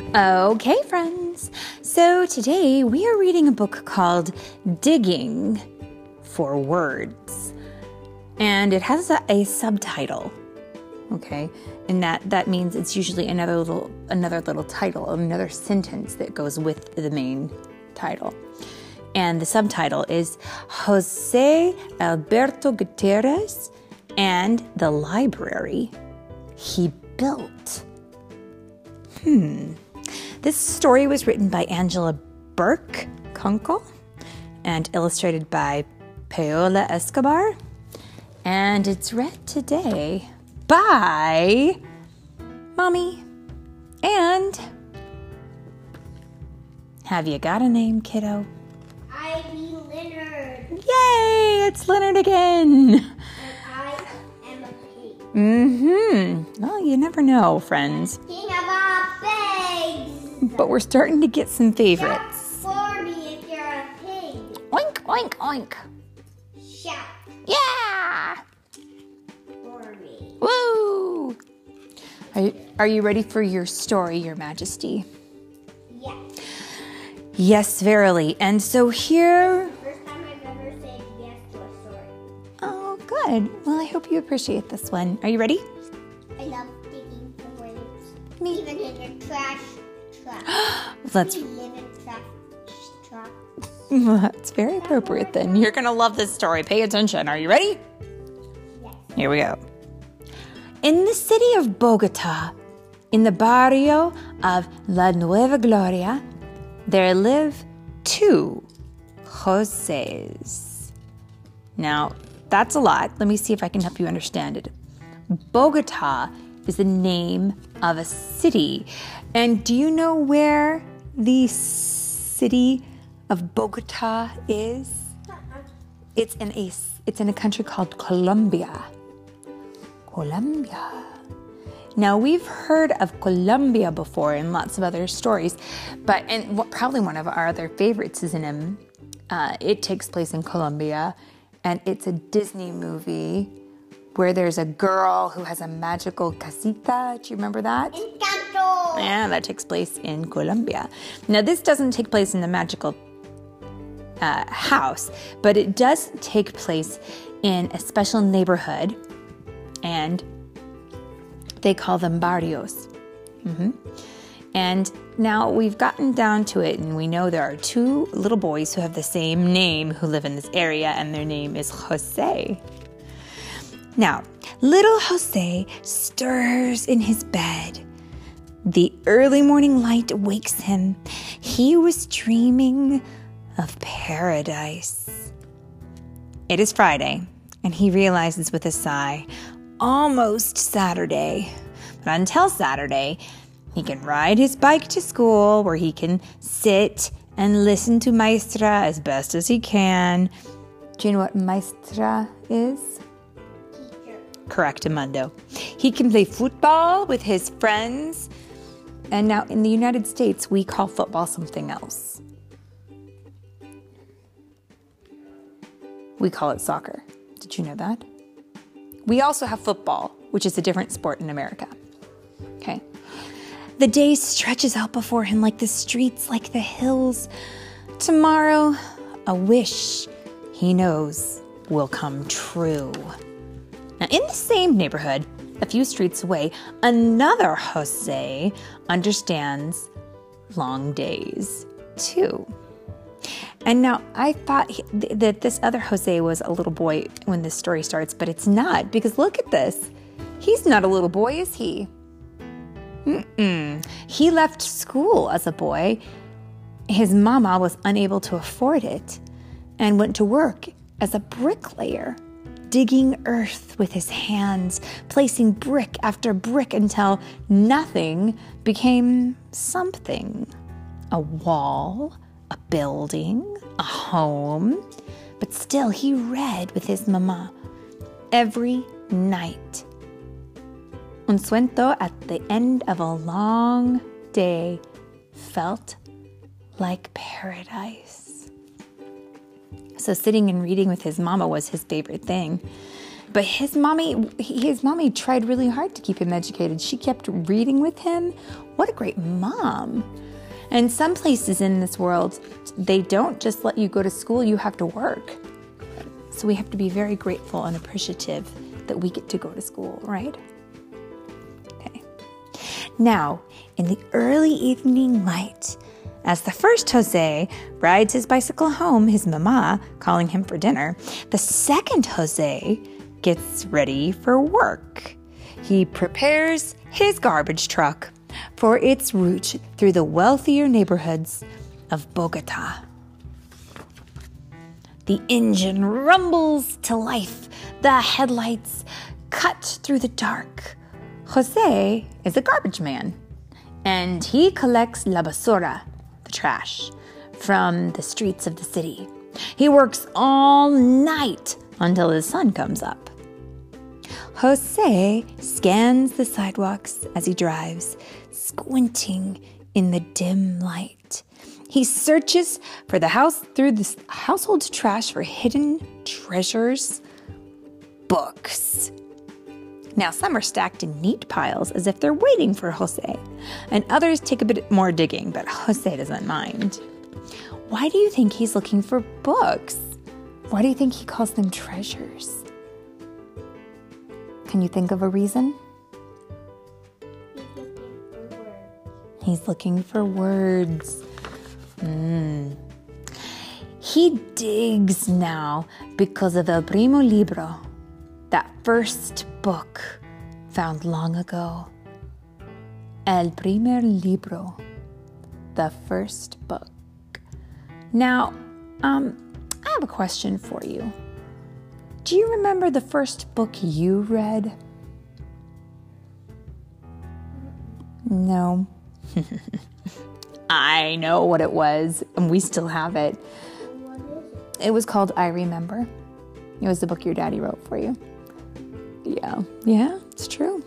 Okay, friends. So today we are reading a book called Digging for Words. And it has a subtitle. Okay? And that means it's usually another little title, another sentence that goes with the main title. And the subtitle is Jose Alberto Gutierrez and the Library He Built. This story was written by Angela Burke Kunkel and illustrated by Paola Escobar. And it's read today by Mommy. And have you got a name, kiddo? Ivy Leonard. Yay! It's Leonard again. And I am a pig. Well, you never know, friends. King of all pigs. But we're starting to get some favorites. Shout for me if you're a pig. Oink, oink, oink. Shout Yeah! for me. Woo! Are you ready for your story, Your Majesty? Yeah. Yes, verily. And so here... First time I've ever said yes to a story. Oh, good. Well, I hope you appreciate this one. Are you ready? I love digging for words. Me. Even in a trash truck. Let's... We live in trash truck. That's very appropriate then. You're going to love this story. Pay attention. Are you ready? Yes. Here we go. In the city of Bogota, in the barrio of La Nueva Gloria, there live two Joses. Now, that's a lot. Let me see if I can help you understand it. Bogota is the name of a city. And do you know where the city of Bogota is? It's in a country called Colombia. Colombia. Now, we've heard of Colombia before in lots of other stories, and probably one of our other favorites is it takes place in Colombia, and it's a Disney movie where there's a girl who has a magical casita. Do you remember that? Encanto. Yeah, that takes place in Colombia. Now, this doesn't take place in the magical house, but it does take place in a special neighborhood, and they call them barrios. And now we've gotten down to it, and we know there are two little boys who have the same name who live in this area, and their name is Jose. Now, little Jose stirs in his bed. The early morning light wakes him. He was dreaming of paradise. It is Friday, and he realizes with a sigh, almost Saturday. But until Saturday, he can ride his bike to school where he can sit and listen to Maestra as best as he can. Do you know what Maestra is? Teacher. Correctamundo. He can play football with his friends. And now in the United States, we call football something else. We call it soccer. Did you know that? We also have football, which is a different sport in America. Okay. The day stretches out before him like the streets, like the hills. Tomorrow, a wish he knows will come true. Now, in the same neighborhood, a few streets away, another Jose understands long days too. And now I thought that this other Jose was a little boy when this story starts, but it's not, because look at this. He's not a little boy, is he? He left school as a boy. His mama was unable to afford it and went to work as a bricklayer, digging earth with his hands, placing brick after brick until nothing became something. A wall, a building, a home. But still, he read with his mama every night. Un sueño at the end of a long day felt like paradise. So sitting and reading with his mama was his favorite thing. But his mommy tried really hard to keep him educated. She kept reading with him. What a great mom. And some places in this world, they don't just let you go to school, you have to work. So we have to be very grateful and appreciative that we get to go to school, right? Okay. Now, in the early evening light, as the first Jose rides his bicycle home, his mama calling him for dinner, the second Jose gets ready for work. He prepares his garbage truck for its route through the wealthier neighborhoods of Bogota. The engine rumbles to life. The headlights cut through the dark. Jose is a garbage man, and he collects la basura, the trash, from the streets of the city. He works all night until the sun comes up. Jose scans the sidewalks as he drives, squinting in the dim light. He searches for the house through the household trash for hidden treasures, books. Now, some are stacked in neat piles as if they're waiting for Jose, and others take a bit more digging, but Jose doesn't mind. Why do you think he's looking for books? Why do you think he calls them treasures? Can you think of a reason? He's looking for words. He digs now because of El Primo Libro, that first book found long ago. El Primer Libro, the first book. Now, I have a question for you. Do you remember the first book you read? No. I know what it was, and we still have it. What is it? It was called I Remember. It was the book your daddy wrote for you. Yeah, it's true.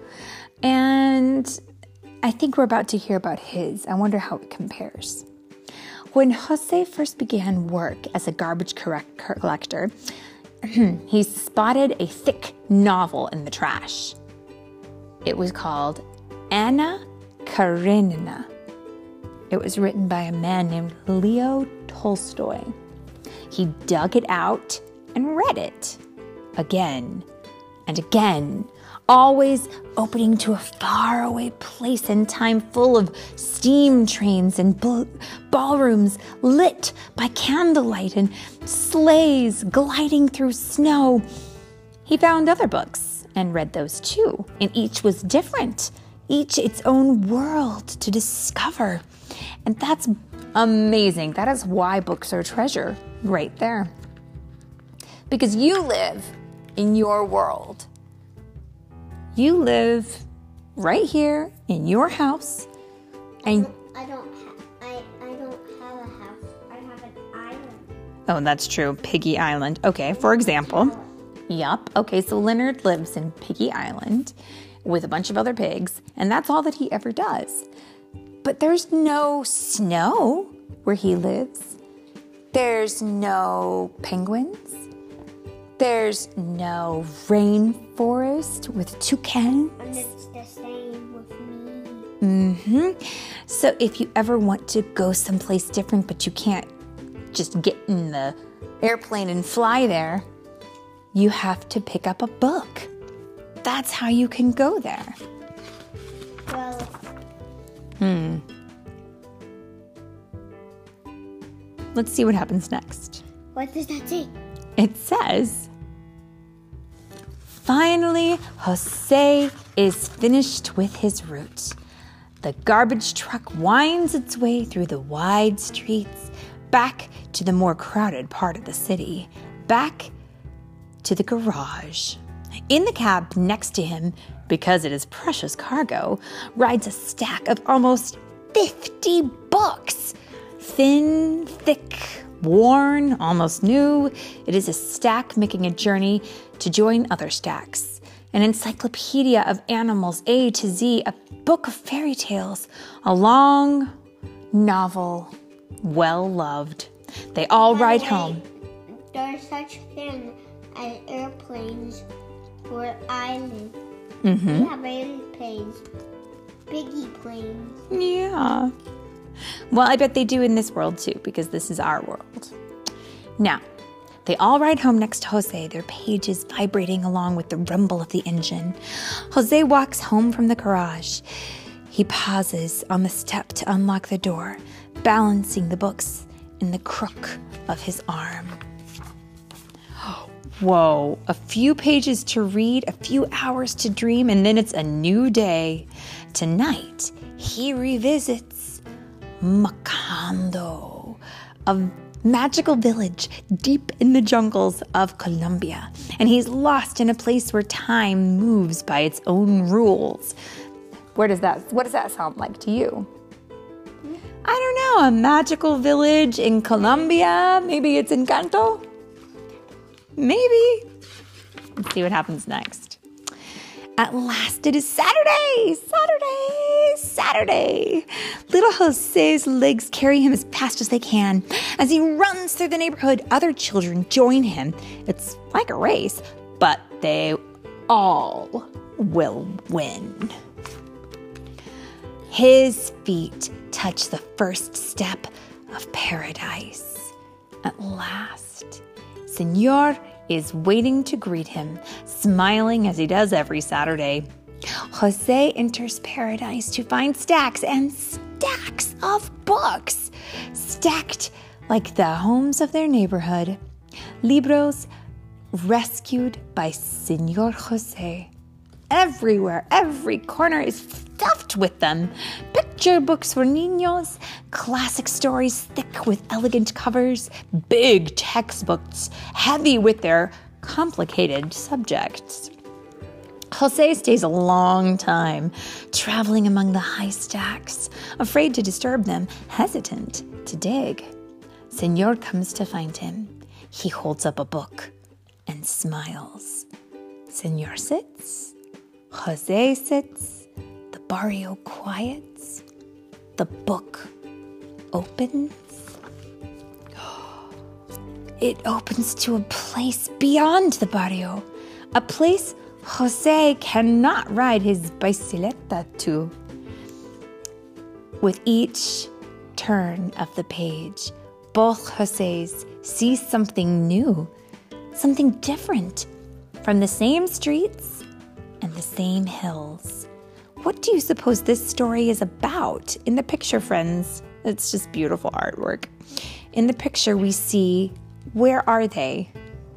And I think we're about to hear about his. I wonder how it compares. When Jose first began work as a garbage collector, he spotted a thick novel in the trash. It was called Anna Karenina. It was written by a man named Leo Tolstoy. He dug it out and read it again and again, always opening to a faraway place in time full of steam trains and ballrooms lit by candlelight and sleighs gliding through snow. He found other books and read those too, and each was different, each its own world to discover. And that's amazing. That is why books are a treasure right there. Because you live in your world. You live right here in your house. And I don't have a house. I have an island. oh, that's true. Piggy Island. Okay, for example. Yup. Okay, so Leonard lives in Piggy Island with a bunch of other pigs, and that's all that he ever does. But there's no snow where he lives. There's no penguins. There's no rainforest with toucans. And it's the same with me. So if you ever want to go someplace different, but you can't just get in the airplane and fly there, you have to pick up a book. That's how you can go there. Well, Let's see what happens next. what does that say? It says, finally, Jose is finished with his route. The garbage truck winds its way through the wide streets, back to the more crowded part of the city, back to the garage. In the cab next to him, because it is precious cargo, rides a stack of almost 50 books. Thin, thick, worn, almost new. It is a stack making a journey to join other stacks. An encyclopedia of animals A to Z, a book of fairy tales, a long novel, well-loved. They all ride home. There's such thing as airplanes where I live. Mm-hmm. We have airplanes, biggie planes. Yeah. Well, I bet they do in this world too, because this is our world. Now, they all ride home next to Jose, their pages vibrating along with the rumble of the engine. Jose walks home from the garage. He pauses on the step to unlock the door, balancing the books in the crook of his arm. Whoa, a few pages to read, a few hours to dream, and then it's a new day. Tonight, he revisits Macondo, a magical village deep in the jungles of Colombia. And he's lost in a place where time moves by its own rules. What does that sound like to you? I don't know, a magical village in Colombia? Maybe it's Encanto? Maybe. Let's see what happens next. At last it is Saturday! Saturday! Little Jose's legs carry him as fast as they can. As he runs through the neighborhood, other children join him. It's like a race, but they all will win. His feet touch the first step of paradise. At last, Senor is waiting to greet him, smiling as he does every Saturday. Jose enters paradise to find stacks and stacks of books, stacked like the homes of their neighborhood. Libros rescued by Senor Jose. Everywhere, every corner is stuffed with them. Picture books for niños, classic stories thick with elegant covers, big textbooks heavy with their complicated subjects. Jose stays a long time, traveling among the high stacks, afraid to disturb them, hesitant to dig. Senor comes to find him. He holds up a book and smiles. Senor sits. Jose sits. The barrio quiets. The book opens. It opens to a place beyond the barrio, a place Jose cannot ride his bicicleta to. With each turn of the page, both Jose's see something new, something different, from the same streets and the same hills. What do you suppose this story is about? In the picture, friends, it's just beautiful artwork. In the picture, we see, where are they?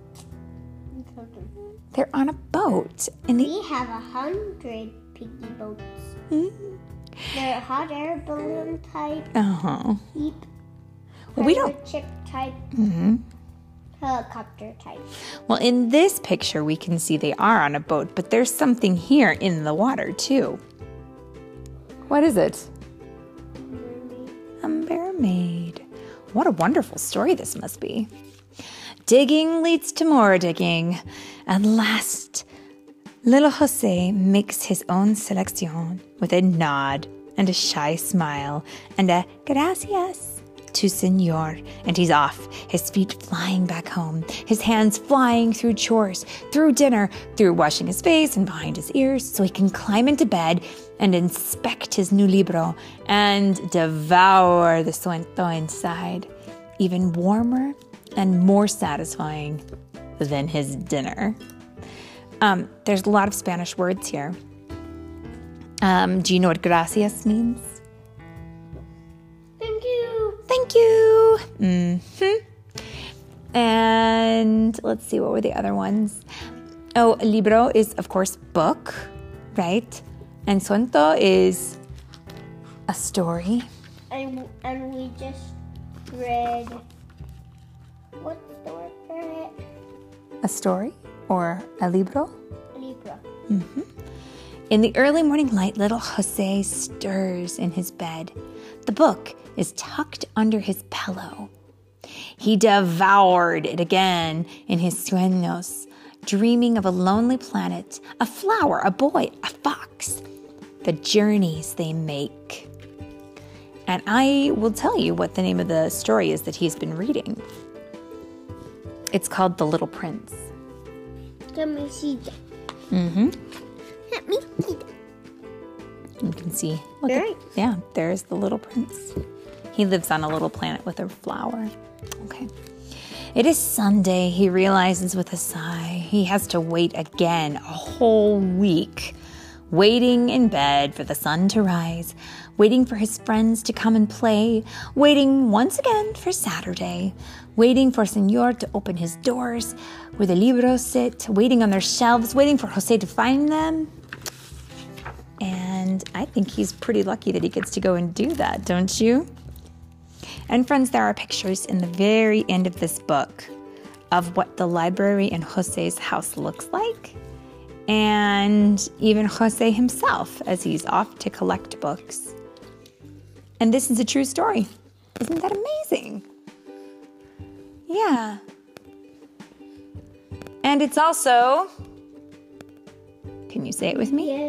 They're on a boat. We have 100 piggy boats. Mm-hmm. They're hot air balloon type, Well, we don't chip type, helicopter type. Well, in this picture, we can see they are on a boat, but there's something here in the water, too. What is it? Mermaid. A mermaid. What a wonderful story this must be. Digging leads to more digging. At last, little Jose makes his own selection with a nod and a shy smile and a gracias to Senor, and he's off, his feet flying back home, his hands flying through chores, through dinner, through washing his face and behind his ears, so he can climb into bed and inspect his new libro and devour the suento inside, even warmer and more satisfying than his dinner. There's a lot of Spanish words here. Do you know what gracias means? Thank you. Thank you. And let's see, what were the other ones? Oh, libro is, of course, book, right? And suento is a story. And we just read, what's the word for it? A story or a libro? Libro. In the early morning light, little Jose stirs in his bed. The book is tucked under his pillow. He devoured it again in his sueños, dreaming of a lonely planet, a flower, a boy, a fox, the journeys they make. And I will tell you what the name of the story is that he's been reading. It's called The Little Prince. Let me see. Mm-hmm. Let me see. You can see. Look Right. yeah, there's the little prince. He lives on a little planet with a flower. Okay. It is Sunday, he realizes with a sigh. He has to wait again a whole week. Waiting in bed for the sun to rise. Waiting for his friends to come and play. Waiting once again for Saturday. Waiting for Señor to open his doors where the libros sit. Waiting on their shelves. Waiting for Jose to find them. And I think he's pretty lucky that he gets to go and do that, don't you? And friends, there are pictures in the very end of this book of what the library in Jose's house looks like, and even Jose himself as he's off to collect books. And this is a true story. Isn't that amazing? Yeah. And it's also, can you say it with me?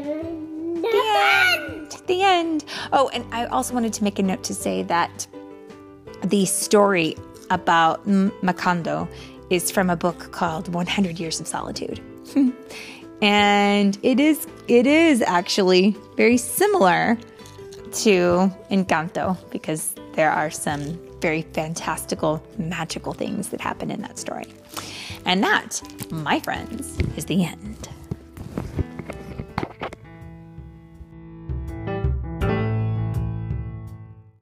The end. Oh, and I also wanted to make a note to say that the story about Macondo is from a book called 100 Years of Solitude. And it is actually very similar to Encanto because there are some very fantastical, magical things that happen in that story. And that, my friends, is the end.